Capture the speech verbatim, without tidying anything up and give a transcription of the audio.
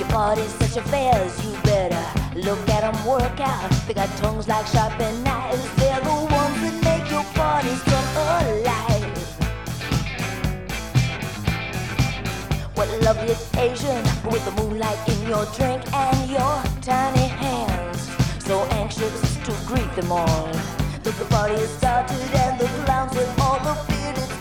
Party's such affairs, you better look at 'em work out. They got tongues like sharpened knives. They're the ones that make your parties come alive. What a lovely occasion with the moonlight in your drink and your tiny hands, so anxious to greet them all. But the party has started and the clowns with all the bearded